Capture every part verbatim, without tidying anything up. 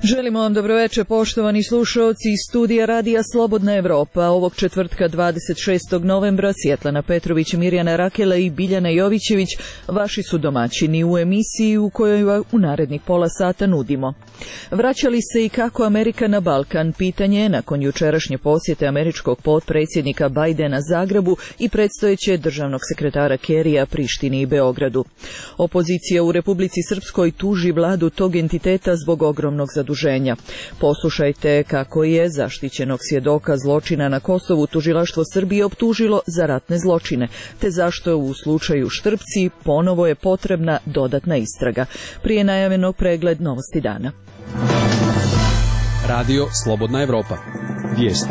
Želimo vam dobroveče, poštovani slušaoci iz studija Radija Slobodna Evropa. Ovog četvrtka dvadeset šestog novembra Svjetlana Petrović, Mirjana Rakela i Biljana Jovićević vaši su domaćini u emisiji u kojoj u narednih pola sata nudimo. Vraćali se i kako Amerika na Balkan? Pitanje je nakon jučerašnje posjete američkog potpredsjednika Bajdena Zagrebu i predstojeće državnog sekretara Kerrya Prištini i Beogradu. Opozicija u Republici Srpskoj tuži vladu tog entiteta zbog ogromnog zaduženja. Poslušajte kako je zaštićenog svjedoka zločina na Kosovu tužilaštvo Srbije optužilo za ratne zločine, te zašto je u slučaju Štrpci ponovo je potrebna dodatna istraga. Prije najavljenog pregled novosti dana. Radio Slobodna Evropa. Vijesti.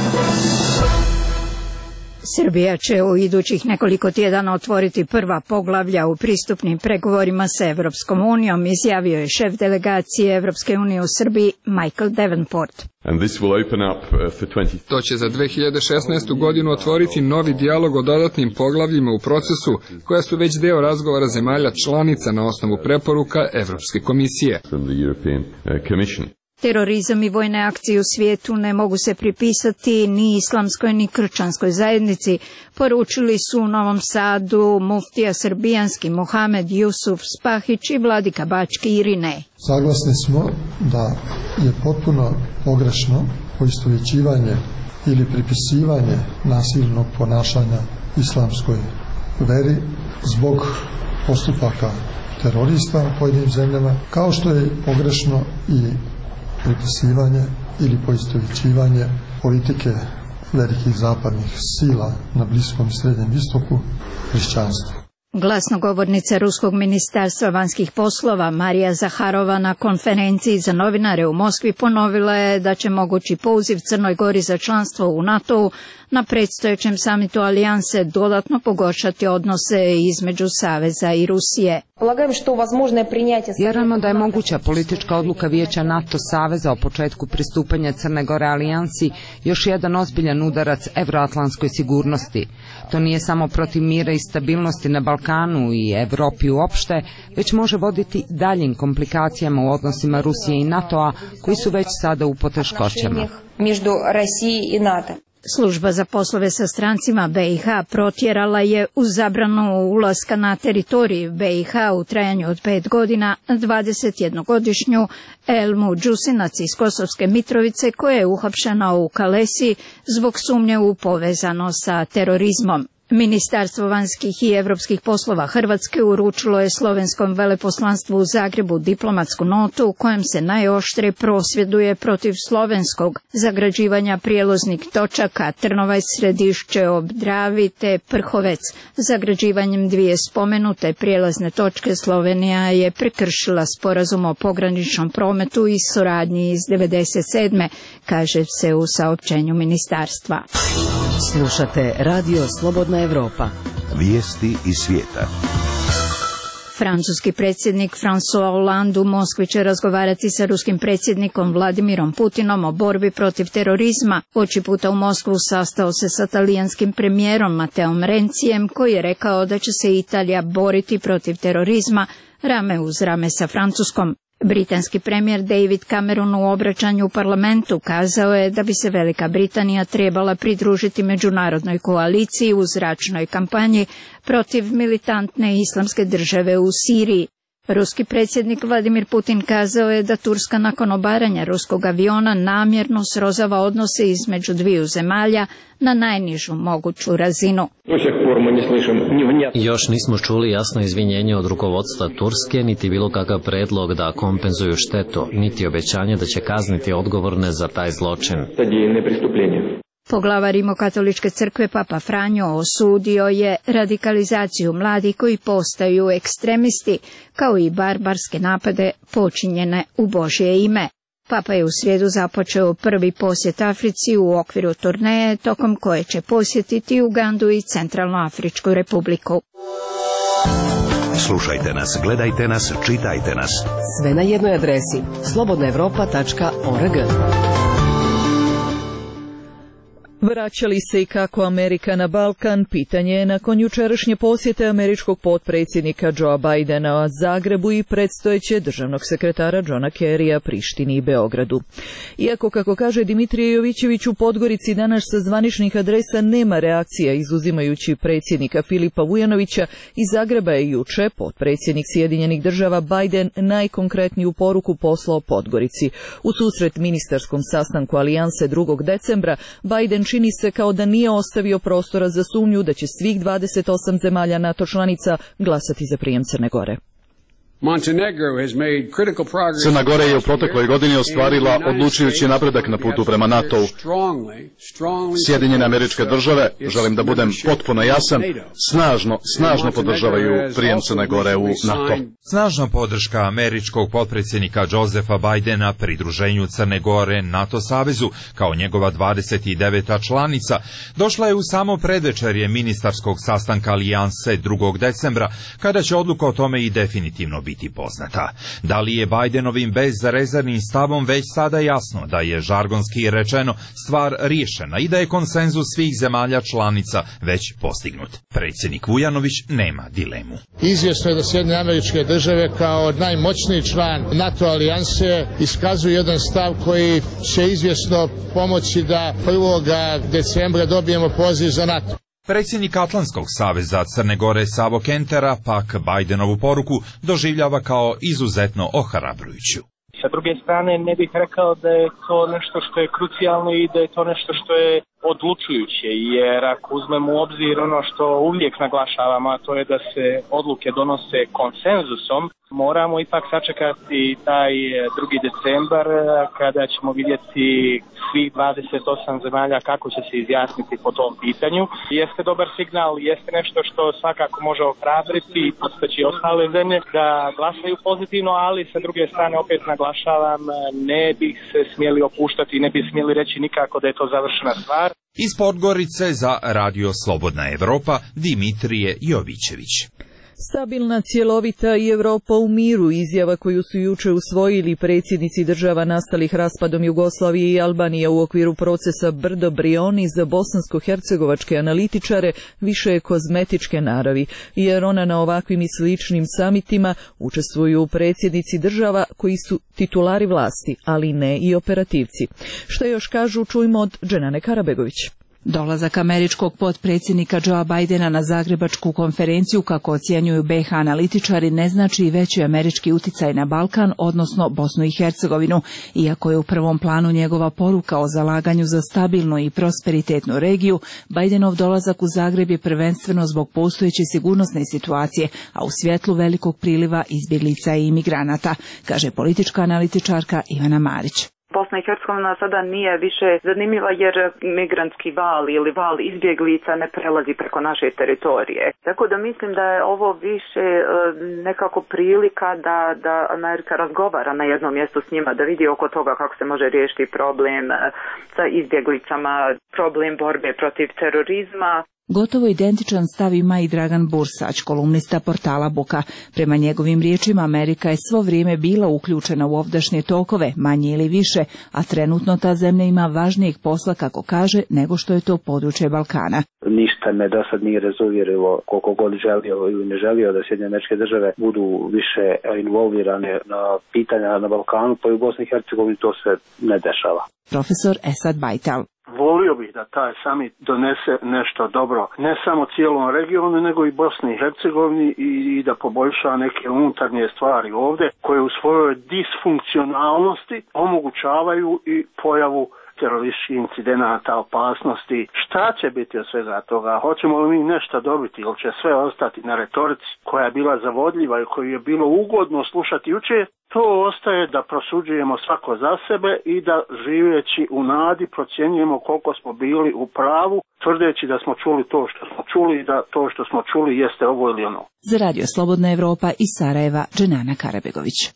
Srbija će u idućih nekoliko tjedana otvoriti prva poglavlja u pristupnim pregovorima sa Evropskom unijom, izjavio je šef delegacije Evropske unije u Srbiji Michael Davenport. To će za dve hiljade šesnaestu. godinu otvoriti novi dijalog o dodatnim poglavljima u procesu, koja su već deo razgovora zemalja članica na osnovu preporuka Evropske komisije. Terorizam i vojne akcije u svijetu ne mogu se pripisati ni islamskoj ni kršćanskoj zajednici, poručili su u Novom Sadu muftija srbijanski Mohamed Jusuf Spahić i vladika Bački Irinej. Saglasni smo da je potpuno pogrešno poistovjećivanje ili pripisivanje nasilnog ponašanja islamskoj veri zbog postupaka terorista u pojedinim zemljama, kao što je pogrešno i pripisivanje ili poistovjećivanje politike velikih zapadnih sila na Bliskom i Srednjem istoku hrišćanstvu. Glasnogovornica Ruskog ministarstva vanjskih poslova Marija Zaharova na konferenciji za novinare u Moskvi ponovila je da će mogući poziv Crnoj Gori za članstvo u NATO-u na predstojećem samitu alijanse dodatno pogoršati odnose između Saveza i Rusije. Vjerujemo da je moguća politička odluka Vijeća NATO Saveza o početku pristupanja Crne Gore alijansi još jedan ozbiljan udarac evroatlantskoj sigurnosti. To nije samo protiv mira i stabilnosti na Balkanu i Evropi uopšte, već može voditi daljim komplikacijama u odnosima Rusije i NATO-a koji su već sada u poteškoćama. Služba za poslove sa strancima be i ha protjerala je uz zabranu ulaska na teritoriju be i ha u trajanju od pet godina dvadesetjednogodišnju Elmu Đusinac iz Kosovske Mitrovice koja je uhapšena u Kalesi zbog sumnje u povezano sa terorizmom. Ministarstvo vanjskih i europskih poslova Hrvatske uručilo je slovenskom veleposlanstvu u Zagrebu diplomatsku notu u kojem se najoštrije prosvjeduje protiv slovenskog zagrađivanja prijelaznih točaka Trnovaj, Središće ob Dravi te Prhovec. Zagrađivanjem dvije spomenute prijelazne točke Slovenija je prekršila sporazum o pograničnom prometu i suradnji iz devedeset sedme. kaže se u saopćenju ministarstva. Slušate Radio Slobodna Evropa. Vijesti iz svijeta. Francuski predsjednik François Hollande u Moskvi će razgovarati sa ruskim predsjednikom Vladimirom Putinom o borbi protiv terorizma. Oči puta u Moskvu sastao se sa talijanskim premijerom Mateom Rencijem koji je rekao da će se Italija boriti protiv terorizma rame uz rame sa Francuskom. Britanski premijer David Cameron u obraćanju u parlamentu kazao je da bi se Velika Britanija trebala pridružiti međunarodnoj koaliciji u zračnoj kampanji protiv militantne islamske države u Siriji. Ruski predsjednik Vladimir Putin kazao je da Turska nakon obaranja ruskog aviona namjerno srozava odnose između dviju zemalja na najnižu moguću razinu. Još nismo čuli jasno izvinjenje od rukovodstva Turske, niti bilo kakav predlog da kompenzuju štetu, niti obećanje da će kazniti odgovorne za taj zločin. Poglavar Rimokatoličke crkve Papa Franjo osudio je radikalizaciju mladih koji postaju ekstremisti, kao i barbarske napade počinjene u Božje ime. Papa je u srijedu započeo prvi posjet Africi u okviru turneje, tokom koje će posjetiti Ugandu i Centralnoafričku republiku. Slušajte nas, gledajte nas, čitajte nas. Sve na jednoj adresi slobodna evropa tačka org. Vraćali se i kako Amerika na Balkan, pitanje je nakon jučerašnje posjete američkog potpredsjednika Joea Bidena Zagrebu i predstojeće državnog sekretara Johna Kerrya Prištini i Beogradu. Iako, kako kaže Dimitrije Jovićević, u Podgorici danas sa zvaničnih adresa nema reakcija izuzimajući predsjednika Filipa Vujanovića, iz Zagreba je juče potpredsjednik Sjedinjenih država Biden najkonkretniju poruku poslao Podgorici. U susret ministarskom sastanku alijanse drugog decembra, Biden čini se kao da nije ostavio prostora za sumnju da će svih dvadeset osam zemalja NATO članica glasati za prijem Crne Gore. Crna Gora je u protekloj godini ostvarila odlučujući napredak na putu prema NATO-u. Sjedinjene Američke Države, želim da budem potpuno jasan, snažno, snažno podržavaju prijem Crne Gore u NATO. Snažna podrška američkog potpredsjednika Josefa Bidena pridruženju Crne Gore NATO savezu kao njegova dvadeset deveta članica došla je u samo predvečerje ministarskog sastanka alijanse drugog decembra, kada će odluka o tome i definitivno biti biti poznata. Da li je Bidenovim bezrezervnim stavom već sada jasno da je žargonski rečeno stvar riješena i da je konsenzus svih zemalja članica već postignut? Predsjednik Vujanović nema dilemu. Izvjesno je da Sjedinjene Američke Države kao najmoćniji član NATO alijanse iskazuju jedan stav koji će izvjesno pomoći da prvog decembra dobijemo poziv za NATO. Predsjednik Atlantskog saveza Crne Gore Savo Kentera pak Bidenovu poruku doživljava kao izuzetno ohrabrujuću. Sa druge strane ne bih rekao da je to nešto što je krucijalno i da je to nešto što je odlučujuće, jer ako uzmemo u obzir ono što uvijek naglašavamo, a to je da se odluke donose konsenzusom, moramo ipak sačekati taj drugi decembar kada ćemo vidjeti svih dvadeset osam zemalja kako će se izjasniti po tom pitanju. Jeste dobar signal, jeste nešto što svakako može ohrabriti i podstaći ostale zemlje da glasaju pozitivno, ali sa druge strane opet naglašavam, ne bih se smjeli opuštati i ne bi smjeli reći nikako da je to završena stvar. Iz Podgorice za Radio Slobodna Evropa Dimitrije Jovićević. Stabilna, cjelovita i Europa u miru, izjava koju su juče usvojili predsjednici država nastalih raspadom Jugoslavije i Albanije u okviru procesa Brdo Brioni za bosansko-hercegovačke analitičare, više je kozmetičke naravi, jer ona na ovakvim i sličnim samitima učestvuju predsjednici država koji su titulari vlasti, ali ne i operativci. Što još kažu, čujmo od Dženane Karabegović. Dolazak američkog potpredsjednika Joea Bidena na Zagrebačku konferenciju, kako ocjenjuju B iH analitičari, ne znači i veći američki uticaj na Balkan, odnosno Bosnu i Hercegovinu, iako je u prvom planu njegova poruka o zalaganju za stabilnu i prosperitetnu regiju. Bidenov dolazak u Zagreb je prvenstveno zbog postojeće sigurnosne situacije, a u svjetlu velikog priliva izbjeglica i imigranata, kaže politička analitičarka Ivana Marić. Bosna i Hercegovina sada nije više zanimljiva jer migrantski val ili val izbjeglica ne prelazi preko naše teritorije. Tako da mislim da je ovo više nekako prilika da, da Amerika razgovara na jednom mjestu s njima, da vidi oko toga kako se može riješiti problem sa izbjeglicama, problem borbe protiv terorizma. Gotovo identičan stav ima i Dragan Bursać, kolumnista portala Buka. Prema njegovim riječima, Amerika je svo vrijeme bila uključena u ovdašnje tokove, manje ili više, a trenutno ta zemlja ima važnijeg posla, kako kaže, nego što je to područje Balkana. Ništa me do sad nije razuvjerilo, koliko god želio ili ne želio da Sjedinjene Američke Države budu više involvirane na pitanja na Balkanu, pa i u Bosni i Hercegovini to se ne dešava. Profesor Esad Bajtal. Volio bih da taj summit donese nešto dobro, ne samo cijelom regionu, nego i Bosni i Hercegovini i, i da poboljša neke unutarnje stvari ovdje, koje u svojoj disfunkcionalnosti omogućavaju i pojavu terorističkih incidenata, opasnosti. Šta će biti od svega toga? Hoćemo li mi nešto dobiti ili će sve ostati na retorici koja je bila zavodljiva i koju je bilo ugodno slušati jučer? To ostaje da prosuđujemo svako za sebe i da živeći u nadi procjenjujemo koliko smo bili u pravu, tvrdeći da smo čuli to što smo čuli i da to što smo čuli jeste ovo ili ono. Za Radio Slobodna Evropa iz Sarajeva, Dženana Karabegović.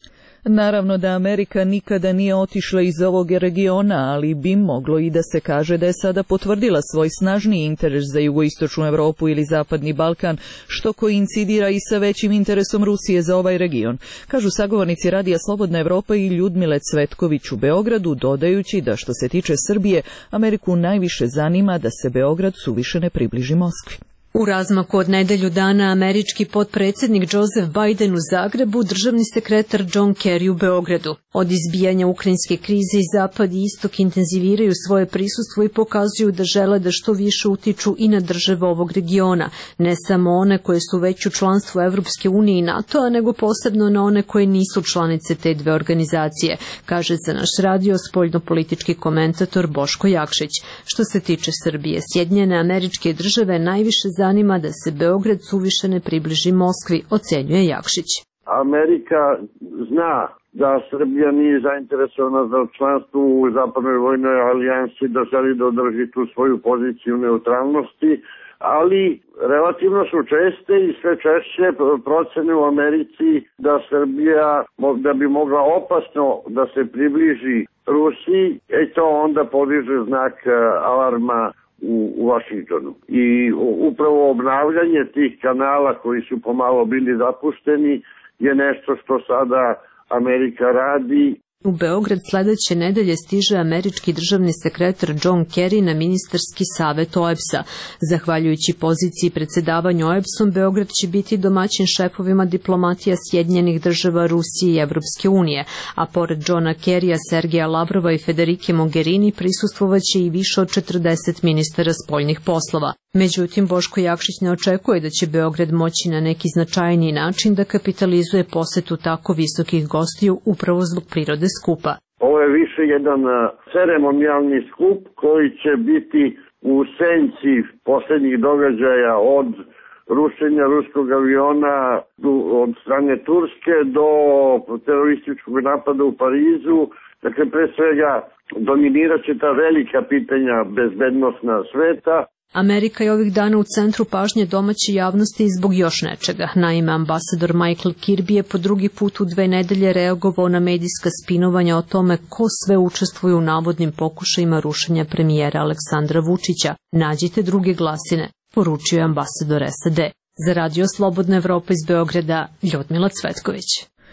Naravno da Amerika nikada nije otišla iz ovog regiona, ali bi moglo i da se kaže da je sada potvrdila svoj snažniji interes za jugoistočnu Europu ili zapadni Balkan, što koincidira i sa većim interesom Rusije za ovaj region, kažu sagovornici Radija Slobodna Evropa i Ljudmile Cvetković u Beogradu, dodajući da što se tiče Srbije, Ameriku najviše zanima da se Beograd suviše ne približi Moskvi. U razmaku od nedelju dana američki potpredsjednik Joseph Biden u Zagrebu, državni sekretar John Kerry u Beogradu. Od izbijanja ukrajinske krize i Zapad i Istok intenziviraju svoje prisustvo i pokazuju da žele da što više utiču i na države ovog regiona, ne samo one koje su već u članstvu Evropske unije i NATO-a, nego posebno na one koje nisu članice te dve organizacije, kaže za naš radio spoljnopolitički komentator Boško Jakšić. Što se tiče Srbije, Sjedinjene Američke Države najviše zanima da se Beograd suviše ne približi Moskvi, ocenjuje Jakšić. Amerika zna da Srbija nije zainteresovana za članstvo u zapadnoj vojnoj alijansi, da želi da održi tu svoju poziciju neutralnosti, ali relativno su česte i sve češće procene u Americi da Srbija da bi mogla opasno da se približi Rusiji, i to onda podiže znak alarma u, u Vašingtonu. I upravo obnavljanje tih kanala koji su pomalo bili zapušteni je nešto što sada Amerika radi. U Beograd sledeće nedelje stiže američki državni sekretar John Kerry na ministarski savet O E B S-a. Zahvaljujući poziciji predsedavanja O E B S-om, Beograd će biti domaćin šefovima diplomatija Sjedinjenih država, Rusije i Evropske unije, a pored Johna Kerrya, Sergeja Lavrova i Federike Mogherini prisustvovaće i više od četrdeset ministara spoljnih poslova. Međutim, Boško Jakšić ne očekuje da će Beograd moći na neki značajniji način da kapitalizuje posetu tako visokih gostiju upravo zbog prirode skupa. Ovo je više jedan ceremonijalni skup koji će biti u senci poslednjih događaja od rušenja ruskog aviona od strane Turske do terorističkog napada u Parizu. Dakle, pre svega dominirat će ta velika pitanja bezbednosna sveta. Amerika je ovih dana u centru pažnje domaće javnosti zbog još nečega. Naime, ambasador Michael Kirby je po drugi put u dve nedelje reagovao na medijska spinovanja o tome ko sve učestvuje u navodnim pokušajima rušenja premijera Aleksandra Vučića. Nađite druge glasine, poručio je ambasador S A D. Za Radio Slobodna Evropa iz Beograda, Ljudmila Cvetković.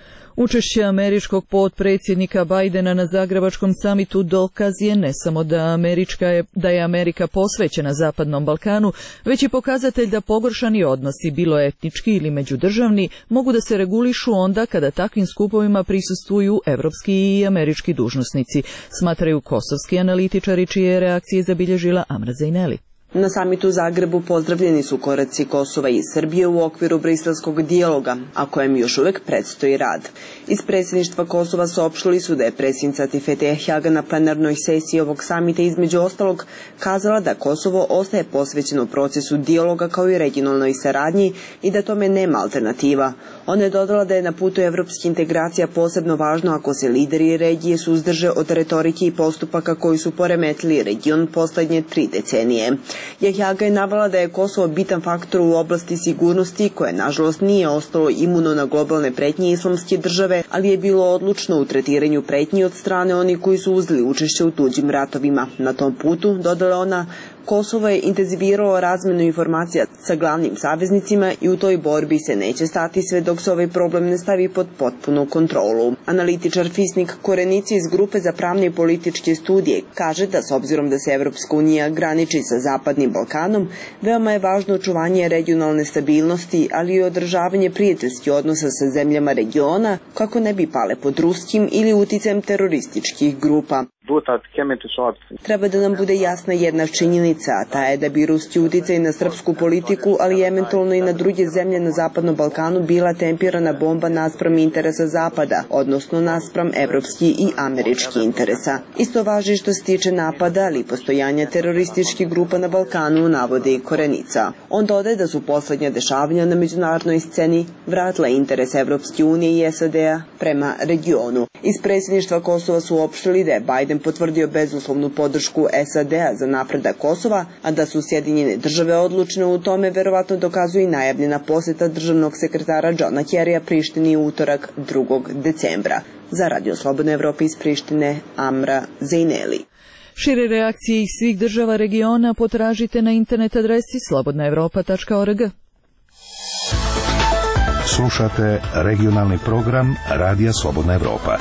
Učešće američkog potpredsjednika Bajdena na Zagrebačkom samitu dokaz je ne samo da, Američka je, da je Amerika posvećena Zapadnom Balkanu, već i pokazatelj da pogoršani odnosi, bilo etnički ili međudržavni, mogu da se regulišu onda kada takvim skupovima prisustvuju evropski i američki dužnosnici, smatraju kosovski analitičari čije reakcije zabilježila Amra Zejneli. Na samitu u Zagrebu pozdravljeni su koraci Kosova i Srbije u okviru briselskog dijaloga, a kojem još uvek predstoji rad. Iz predsjedništva Kosova saopštili su da je predsjednica Tifete Hjaga na plenarnoj sesiji ovog samita između ostalog kazala da Kosovo ostaje posvećeno procesu dijaloga kao i regionalnoj saradnji i da tome nema alternativa. Ona je dodala da je na putu evropskih integracija posebno važno ako se lideri regije suzdrže od retorike i postupaka koji su poremetili region poslednje tri decenije. Jahjaga je navela da je Kosovo bitan faktor u oblasti sigurnosti koje nažalost nije ostalo imuno na globalne pretnje islamske države, ali je bilo odlučno u tretiranju pretnji od strane onih koji su uzeli učešće u tuđim ratovima. Na tom putu, dodala ona, Kosovo je intenziviralo razmenu informacija sa glavnim saveznicima i u toj borbi se neće stati sve dok se ovaj problem ne stavi pod potpunu kontrolu. Analitičar Fisnik Korenici iz Grupe za pravne i političke studije kaže da s obzirom da se Evropska unija graniči sa Zapadnim Balkanom, veoma je važno očuvanje regionalne stabilnosti, ali i održavanje prijateljskih odnosa sa zemljama regiona kako ne bi pale pod ruskim ili uticajem terorističkih grupa. Treba da nam bude jasna jedna činjenica, a ta je da bi ruski uticaj na srpsku politiku, ali eventualno i na druge zemlje na Zapadnom Balkanu bila tempirana bomba naspram interesa Zapada, odnosno naspram evropskih i američkih interesa. Isto važi što se tiče napada, ali postojanja terorističkih grupa na Balkanu, navode i Korenica. On dodaje da su poslednja dešavanja na međunarodnoj sceni vratila interes Evropske unije i S A D-a prema regionu. Iz predsjedništva Kosova su uopštili da je Biden potvrdio bezuslovnu podršku S A D-a za napredak Kosova, a da su Sjedinjene države odlučne u tome verovatno dokazuje i najavljena poseta državnog sekretara Johna Kerrya Prištini u utorak drugog decembra. Za Radio Slobodna Evropa iz Prištine, Amra Zejneli. Šire reakcije iz svih država regiona potražite na internet adresi slobodna evropa tačka org. Slušate regionalni program Radija Slobodna Evropa.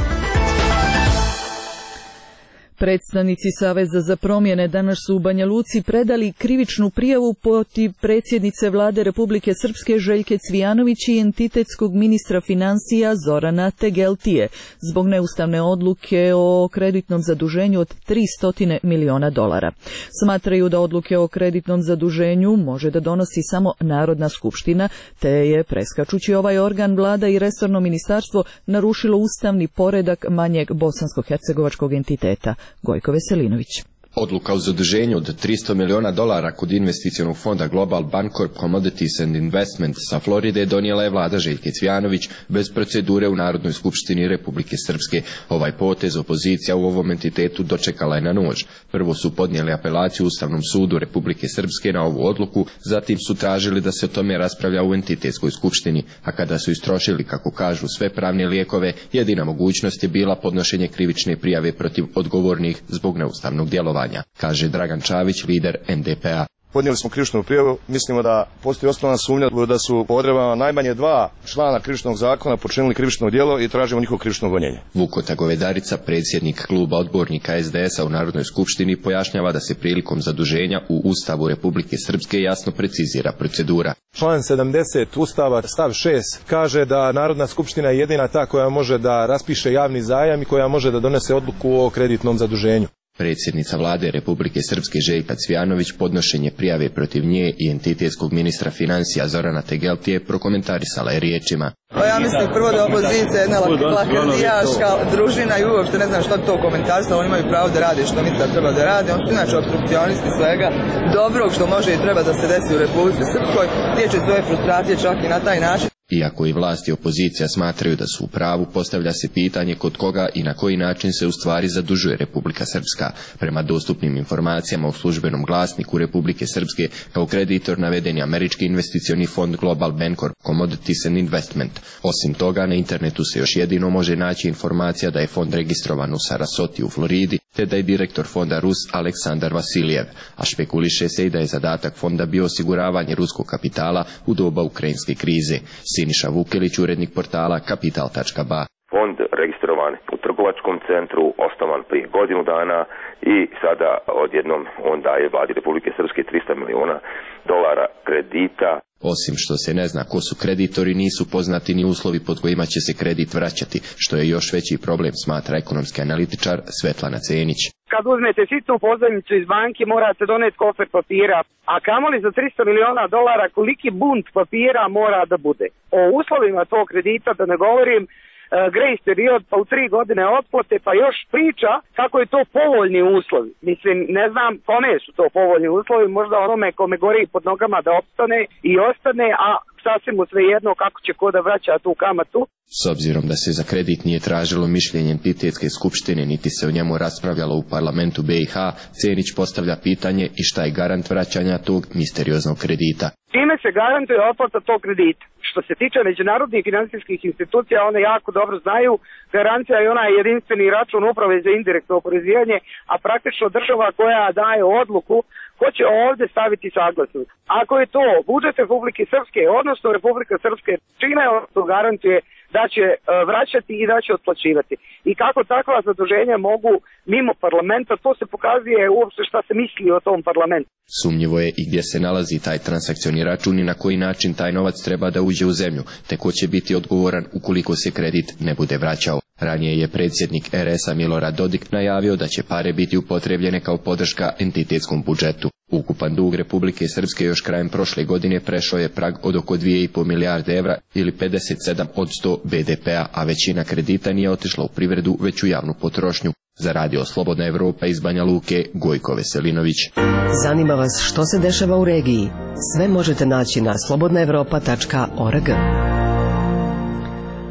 Predstavnici Saveza za promjene danas su u Banja Luci predali krivičnu prijavu protiv predsjednice vlade Republike Srpske Željke Cvijanović i entitetskog ministra financija Zorana Tegeltije zbog neustavne odluke o kreditnom zaduženju od tristo miliona dolara. Smatraju da odluke o kreditnom zaduženju može da donosi samo Narodna skupština, te je, preskačući ovaj organ, vlada i resorno ministarstvo narušilo ustavni poredak manjeg bosansko-hercegovačkog entiteta. Gojko Veselinović. Odluka o zaduženju od tristo miliona dolara kod investicionog fonda Global Bancorp Commodities and Investment sa Floride donijela je vlada Željke Cvijanović bez procedure u Narodnoj skupštini Republike Srpske. Ovaj potez opozicija u ovom entitetu dočekala je na nož. Prvo su podnijeli apelaciju Ustavnom sudu Republike Srpske na ovu odluku, zatim su tražili da se o tome raspravlja u entitetskoj skupštini, a kada su istrošili, kako kažu, sve pravne lijekove, jedina mogućnost je bila podnošenje krivične prijave protiv odgovornih zbog neustavnog djelovanja, kaže Dragan Čavić, lider en de pe a. Podnijeli smo krivičnu prijavu, mislimo da postoji osnovna sumnja da su po odredbama najmanje dva člana krivičnog zakona počinili krivično djelo i tražimo njihovo krivično gonjenje. Vukota Govedarica, predsjednik kluba odbornika es de es a u Narodnoj skupštini, pojašnjava da se prilikom zaduženja u Ustavu Republike Srpske jasno precizira procedura. Član sedamdeset Ustava stav šest kaže da Narodna skupština je jedina ta koja može da raspiše javni zajam i koja može da donese odluku o kreditnom zaduženju. Predsjednica vlade Republike Srpske Željka Cvijanović podnošenje prijave protiv nje i entitetskog ministra financija Zorana Tegeltije prokomentarisala je riječima. Pa ja mislim prvo da opozicija jedna lakrdijaška družina i uopšte ne znam što to komentarstva, oni imaju pravo da rade što misle da treba da rade, oni su inače obstrukcionisti svega dobrog što može i treba da se desi u Republici Srpskoj, tiječe svoje frustracije čak i na taj način. Iako i vlasti i opozicija smatraju da su u pravu, postavlja se pitanje kod koga i na koji način se u stvari zadužuje Republika Srpska. Prema dostupnim informacijama u službenom glasniku Republike Srpske kao kreditor naveden je američki investicioni fond Global Bancorp Commodities and Investment. Osim toga, na internetu se još jedino može naći informacija da je fond registrovan u Sarasoti u Floridi, te da je direktor fonda Rus Aleksandar Vasiljev, a špekuliše se i da je zadatak fonda bio osiguravanje ruskog kapitala u doba ukrajinske krize. Siniša Vukelić, urednik portala kapital tačka ba. Fond registrovan u trgovačkom centru, osnovan prije godinu dana i sada odjednom on daje vladi Republike Srpske tristo miliona dolara kredita. Osim što se ne zna ko su kreditori, nisu poznati ni uslovi pod kojima će se kredit vraćati, što je još veći problem, smatra ekonomski analitičar Svetlana Cenić. Kad uzmete sitnu pozajmicu iz banke, morate doneti kofer papira, a kamoli za tristo miliona dolara koliki bunt papira mora da bude. O uslovima tog kredita da ne govorim, grace period, pa u tri godine otplate, pa još priča kako je to povoljni uslovi. Mislim, ne znam kome su to povoljni uslovi, možda onome kome gori pod nogama da opstane i ostane, a sasvim mu svejedno kako će ko da vraća tu kamatu. S obzirom da se za kredit nije tražilo mišljenje entitetske skupštine, niti se o njemu raspravljalo u parlamentu be i ha, Cenić postavlja pitanje i šta je garant vraćanja tog misterioznog kredita. Time se garantuje otplata tog kredita. Što se tiče međunarodnih financijskih institucija, one jako dobro znaju, garancija je onaj jedinstveni račun uprave za indirektno oporezivanje, a praktično država koja daje odluku ko će ovdje staviti saglasnost. Ako je to budžet Republike Srpske, odnosno Republika Srpske čine, to garantuje da će vraćati i da će otplaćivati. I kako takva zaduženja mogu mimo parlamenta, to se pokazuje uopšte šta se misli o tom parlamentu. Sumnjivo je i gdje se nalazi taj transakcioni račun i na koji način taj novac treba da uđe u zemlju, te ko će biti odgovoran ukoliko se kredit ne bude vraćao. Ranije je predsjednik er es a Milorad Dodik najavio da će pare biti upotrebljene kao podrška entitetskom budžetu. Ukupan dug Republike Srpske još krajem prošle godine prešao je prag od oko dvije i pol milijarde evra ili pedeset sedam posto be de pe a, a većina kredita nije otišla u privredu već u javnu potrošnju. Za Radio Slobodna Evropa iz Banja Luke, Gojko Veselinović. Zanima vas što se dešava u regiji? Sve možete naći na slobodna evropa tačka org.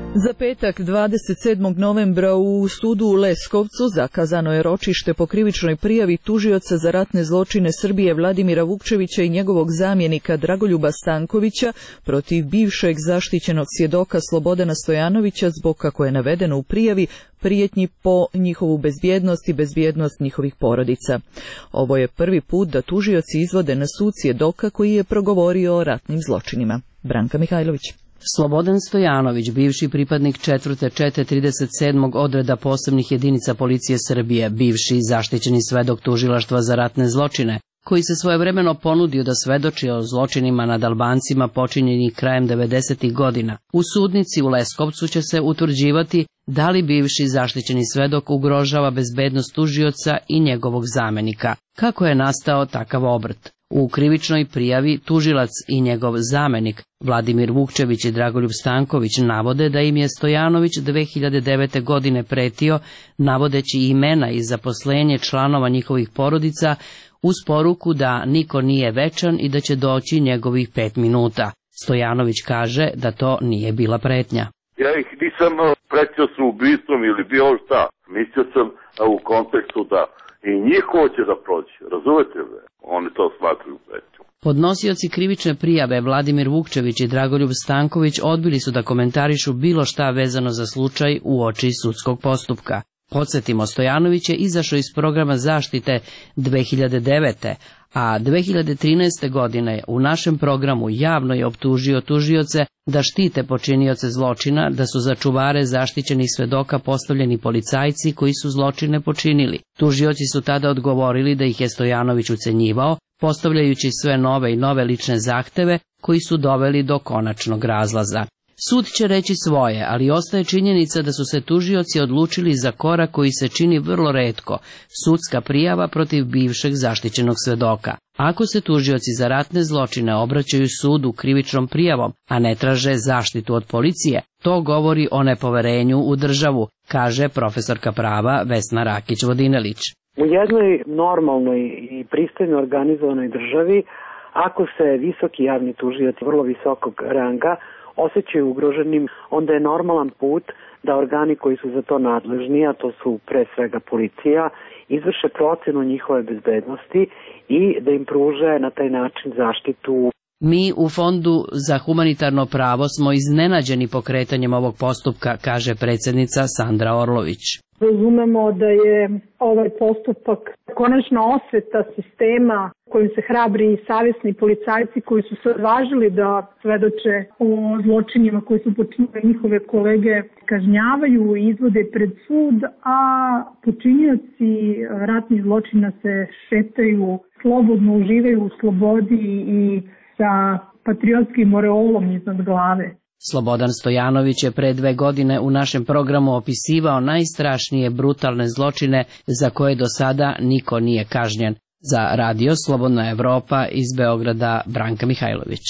Za petak dvadeset sedmog novembra u sudu u Leskovcu zakazano je ročište po krivičnoj prijavi tužioca za ratne zločine Srbije Vladimira Vukčevića i njegovog zamjenika Dragoljuba Stankovića protiv bivšeg zaštićenog svjedoka Slobodana Stojanovića zbog, kako je navedeno u prijavi, prijetnji po njihovu bezbjednost i bezbjednost njihovih porodica. Ovo je prvi put da tužioci izvode na sud svjedoka koji je progovorio o ratnim zločinima. Branka Mihajlović. Slobodan Stojanović, bivši pripadnik četvrte čete trideset sedmog odreda posebnih jedinica policije Srbije, bivši zaštićeni svedok tužilaštva za ratne zločine, koji se svojevremeno ponudio da svedoči o zločinima nad Albancima počinjenih krajem devedesetih godina. U sudnici u Leskovcu će se utvrđivati da li bivši zaštićeni svedok ugrožava bezbednost tužioca i njegovog zamenika. Kako je nastao takav obrt? U krivičnoj prijavi tužilac i njegov zamenik Vladimir Vukčević i Dragoljub Stanković navode da im je Stojanović dve hiljade devete. godine pretio, navodeći imena i zaposlenje članova njihovih porodica, uz poruku da niko nije večan i da će doći njegovih pet minuta. Stojanović kaže da to nije bila pretnja. Ja ih nisam pretio sa ubistvom ili bilo šta. Mislio sam u kontekstu da i njihovo će da proći. Razumete me? Oni to smatruju pretnjom. Podnosioci krivične prijave Vladimir Vukčević i Dragoljub Stanković odbili su da komentarišu bilo šta vezano za slučaj u oči sudskog postupka. Podsjetimo, Stojanović je izašao iz programa zaštite dve hiljade devete. a dve hiljade trinaeste. godine u našem programu javno je optužio tužioce da štite počinioce zločina, da su za čuvare zaštićenih svedoka postavljeni policajci koji su zločine počinili. Tužioci su tada odgovorili da ih je Stojanović ucenjivao, postavljajući sve nove i nove lične zahteve koji su doveli do konačnog razlaza. Sud će reći svoje, ali ostaje činjenica da su se tužioci odlučili za korak koji se čini vrlo retko, sudska prijava protiv bivšeg zaštićenog svedoka. Ako se tužioci za ratne zločine obraćaju sudu krivičnom prijavom, a ne traže zaštitu od policije, to govori o nepoverenju u državu, kaže profesorka prava Vesna Rakić-Vodinelić. U jednoj normalnoj i pristojno organizovanoj državi, ako se visoki javni tužioci vrlo visokog ranga osjećaju ugroženim, onda je normalan put da organi koji su za to nadležni, a to su pre svega policija, izvrše procenu njihove bezbednosti i da im pruže na taj način zaštitu. Mi u Fondu za humanitarno pravo smo iznenađeni pokretanjem ovog postupka, kaže predsjednica Sandra Orlović. Razumemo da je ovaj postupak konačna osveta sistema kojim se hrabri i savjesni policajci koji su se odvažili da svedoče o zločinima koji su počinili njihove kolege kažnjavaju i izvode pred sud, a počinioci ratnih zločina se šetaju, slobodno uživaju u slobodi i sa patriotskim oreolom iznad glave. Slobodan Stojanović je pre dve godine u našem programu opisivao najstrašnije brutalne zločine za koje do sada niko nije kažnjen. Za radio Slobodna Evropa iz Beograda Branka Mihajlović.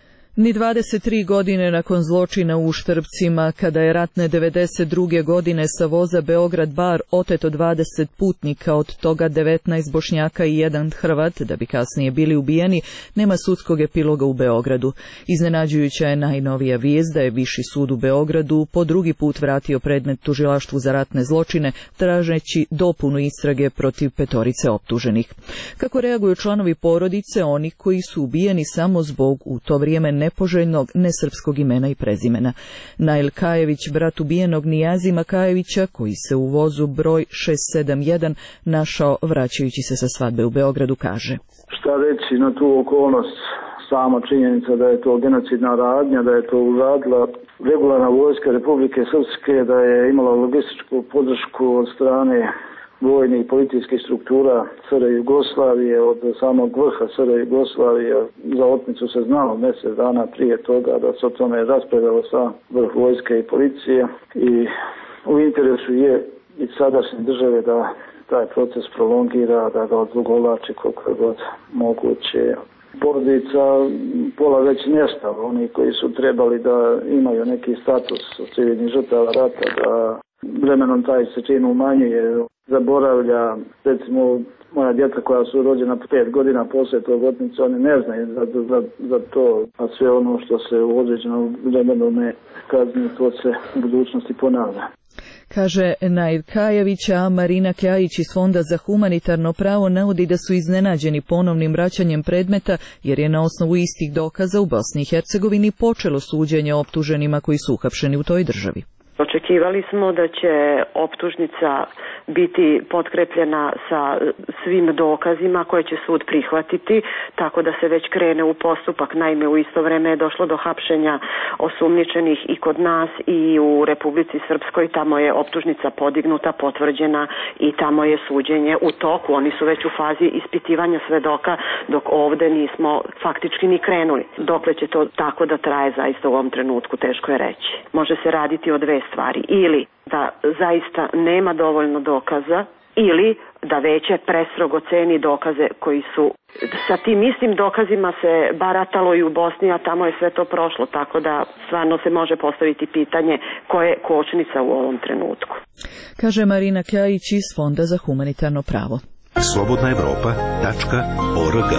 Ni dvadeset tri godine nakon zločina u Štrpcima, kada je ratne devedeset druge. godine sa voza Beograd-Bar oteto dvadeset putnika, od toga devetnaest Bošnjaka i jedan Hrvat, da bi kasnije bili ubijeni, nema sudskog epiloga u Beogradu. Iznenađujuća je najnovija vijest da je Viši sud u Beogradu po drugi put vratio predmet tužilaštvu za ratne zločine, tražeći dopunu istrage protiv petorice optuženih. Kako reaguju članovi porodice, oni koji su ubijeni samo zbog u to vrijeme nepoželjnog nesrpskog imena i prezimena? Nail Kajević, brat ubijenog Nijazima Kajevića, koji se u vozu broj šest sedam jedan našao vraćajući se sa svadbe u Beogradu, kaže: Šta reći na tu okolnost? Sama činjenica da je to genocidna radnja, da je to uradila regularna vojska Republike Srpske, da je imala logističku podršku od strane vojnih i političkih struktura S R Jugoslavije, od samog vrha S R Jugoslavije. Za otmicu se znalo mjesec dana prije toga da se o tome raspravljalo sa vrh vojske i policije, i u interesu je i sadašnje države da taj proces prolongira, da ga odugovlači koliko je god moguće. Porodica pola već nestala, oni koji su trebali da imaju neki status civilnih žrtava rata, da vremenom taj se čin umanjuje, zaboravlja. Recimo, moja djeca koja su rođena pet godina poslije tog otmice, oni ne znaju za, za, za to, a sve ono što se u određenom vremenu ne kazni, to se u budućnosti ponavlja. Kaže Nair Kajavić, a Marina Kjajić iz Fonda za humanitarno pravo navodi da su iznenađeni ponovnim vraćanjem predmeta jer je na osnovu istih dokaza u Bosni i Hercegovini počelo suđenje optuženima koji su uhapšeni u toj državi. Očekivali smo da će optužnica biti potkrepljena sa svim dokazima koje će sud prihvatiti, tako da se već krene u postupak. Naime, u isto vreme je došlo do hapšenja osumnjičenih i kod nas i u Republici Srpskoj. Tamo je optužnica podignuta, potvrđena i tamo je suđenje u toku. Oni su već u fazi ispitivanja svedoka, dok ovde nismo faktički ni krenuli. Dokle će to tako da traje, zaista u ovom trenutku teško je reći. Može se raditi o dve stvari, ili da zaista nema dovoljno dokaza ili da veće prestrogo ceni dokaze koji su, sa tim istim dokazima se baratalo i u Bosni, a tamo je sve to prošlo, tako da stvarno se može postaviti pitanje ko je kočnica u ovom trenutku. Kaže Marina Kjajić iz Fonda za humanitarno pravo. slobodna evropa tačka org.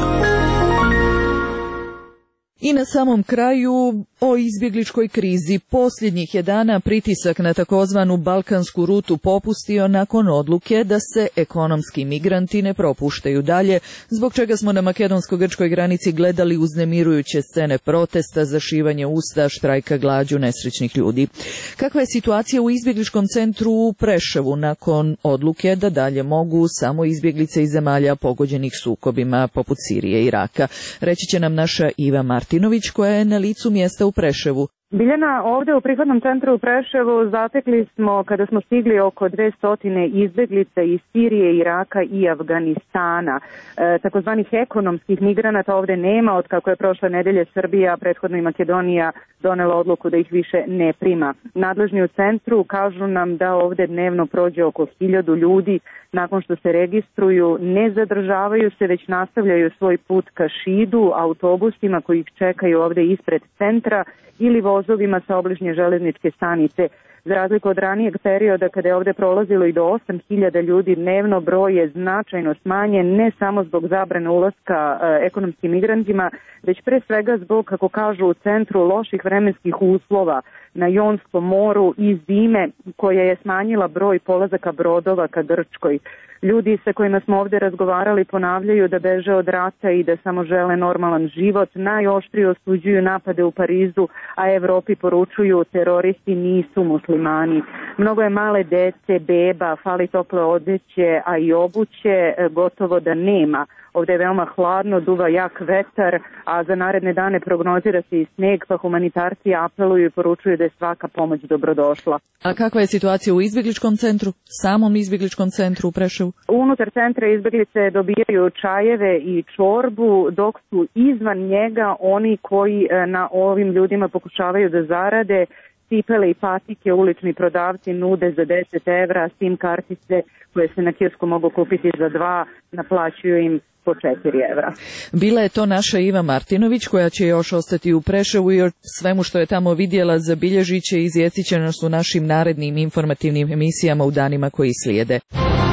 I na samom kraju o izbjegličkoj krizi. Posljednjih je dana pritisak na takozvanu balkansku rutu popustio nakon odluke da se ekonomski migranti ne propuštaju dalje, zbog čega smo na makedonsko-grčkoj granici gledali uznemirujuće scene protesta, zašivanje usta, štrajka glađu nesrećnih ljudi. Kakva je situacija u izbjegličkom centru u Preševu nakon odluke da dalje mogu samo izbjeglice iz zemalja pogođenih sukobima poput Sirije i Iraka? Reći će nam naša Iva Martinović koja je na licu mjesta u Preševu. Biljana, ovdje u prihvatnom centru u Preševu zatekli smo, kada smo stigli, oko dvesta izbjeglica iz Sirije, Iraka i Afganistana. E, takozvanih ekonomskih migranata ovdje nema, od kako je prošle nedelje Srbija, prethodno i Makedonija, donela odluku da ih više ne prima. Nadležni u centru kažu nam da ovdje dnevno prođe oko hiljadu ljudi. Nakon što se registruju, ne zadržavaju se, već nastavljaju svoj put ka Šidu, autobusima koji ih čekaju ovdje ispred centra ili vozovima sa obližnje železničke stanice. Za razliku od ranijeg perioda kada je ovdje prolazilo i do osam hiljada ljudi dnevno, broj je značajno smanjen, ne samo zbog zabrane ulaska e, ekonomskim migrantima, već pre svega zbog, kako kažu u centru, loših vremenskih uslova na Jonskom moru i zime koja je smanjila broj polazaka brodova ka Grčkoj. Ljudi sa kojima smo ovdje razgovarali ponavljaju da beže od rata i da samo žele normalan život. Najoštrije osuđuju napade u Parizu, a Evropi poručuju teroristi nisu muslimani. Mnogo je male dece, beba, fali tople odeće, a i obuće gotovo da nema. Ovdje je veoma hladno, duva jak vetar, a za naredne dane prognozira se i sneg, pa humanitarci apeluju i poručuju da je svaka pomoć dobrodošla. A kakva je situacija u izbjegličkom centru, samom izbjegličkom centru u Preševu? Unutar centra izbjeglice dobijaju čajeve i čorbu, dok su izvan njega oni koji na ovim ljudima pokušavaju da zarade. Cipele i patike ulični prodavci nude za deset evra, sim kartice koje se na kiosku mogu kupiti za dva, naplaćuju im po četiri evra. Bila je to naša Iva Martinović koja će još ostati u Preševu i o svemu što je tamo vidjela zabilježit će i izvijestit će nas u našim narednim informativnim emisijama u danima koji slijede.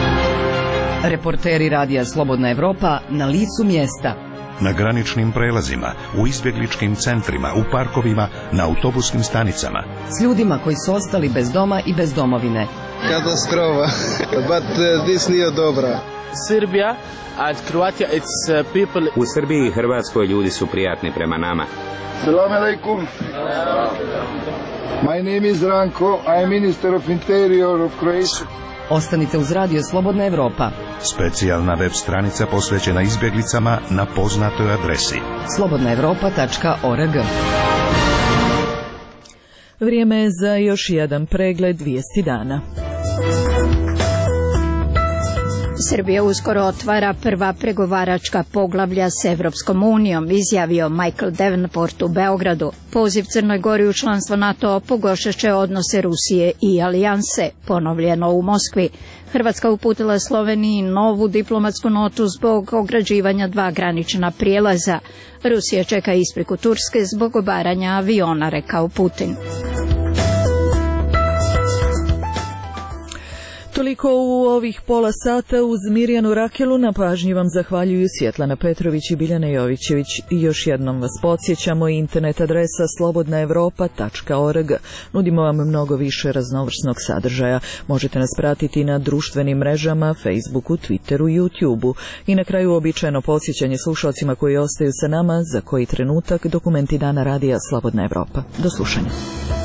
Reporteri Radija Slobodna Evropa na licu mjesta. Na graničnim prelazima, u izbjegličkim centrima, u parkovima, na autobuskim stanicama. S ljudima koji su ostali bez doma i bez domovine. Katastrofa, but uh, this nije dobra. Srbija and Croatia, it's uh, people... U Srbiji i Hrvatskoj ljudi su prijatni prema nama. Salam alaikum. My name is Ranko, I am Minister of Interior of Croatia. Ostanite uz Radio Slobodna Evropa. Specijalna web stranica posvećena izbjeglicama na poznatoj adresi slobodna evropa tačka org. Vrijeme je za još jedan pregled vijesti dana. Srbija uskoro otvara prva pregovaračka poglavlja s Evropskom unijom, izjavio Michael Davenport u Beogradu. Poziv Crnoj Gori u članstvo NATO pogoršaće odnose Rusije i alijanse, ponovljeno u Moskvi. Hrvatska uputila Sloveniji novu diplomatsku notu zbog ograđivanja dva granična prijelaza. Rusija čeka ispriku Turske zbog obaranja aviona, rekao Putin. Toliko u ovih pola sata. Uz Mirjanu Rakelu na pažnji vam zahvaljuju Svjetlana Petrović i Biljana Jovićević. I još jednom vas podsjećamo, internet adresa slobodna evropa tačka org. Nudimo vam mnogo više raznovrsnog sadržaja. Možete nas pratiti na društvenim mrežama, Facebooku, Twitteru, YouTubeu. I na kraju običajno podsjećanje slušalcima koji ostaju sa nama za koji trenutak dokumenti dana radija Slobodna Evropa. Do slušanja.